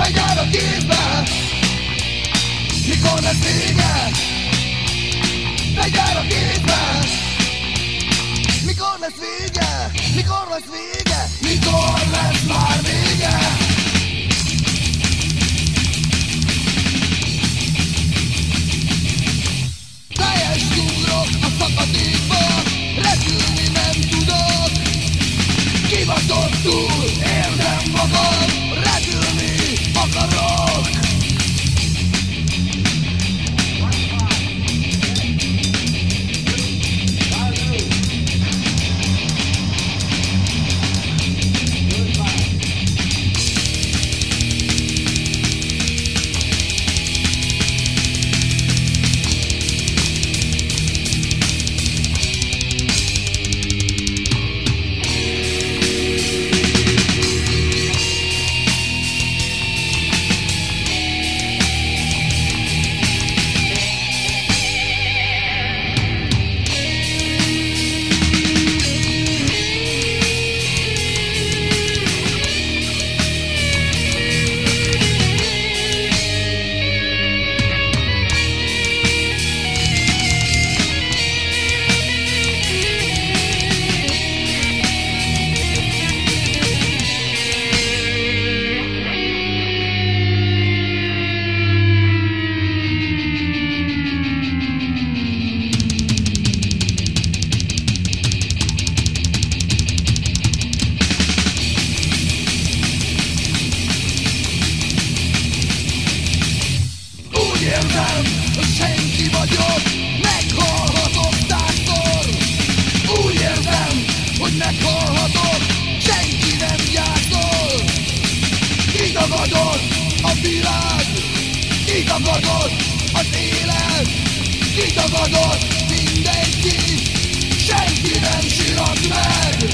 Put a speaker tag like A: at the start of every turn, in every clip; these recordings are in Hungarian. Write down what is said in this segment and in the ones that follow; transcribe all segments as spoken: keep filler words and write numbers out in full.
A: Fegyver a kézbe, mikor lesz vége? Fegyver a kézbe, mikor lesz vége? Mikor lesz vége? Mikor lesz már vége? Teljes túlok a szakadékba, repülni nem tudok. Kivatottul érzem magam, repülni akarok. Érzem, hogy senki vagyok, meghalhatok százszor. Úgy érzem, hogy meghalhatok, senki nem gyászol. Kitagadott a világ, kitagadott az élet, kitagadott mindenki, senki nem sirat meg.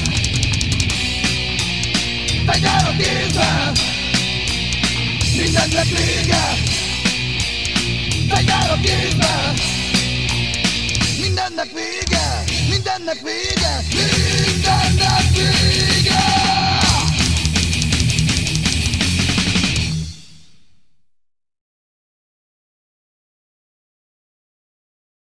A: Fegyver a kézbe, mindennek vége. Fegyver a kézbe, mindennek vége, mindennek vége, mindennek vége.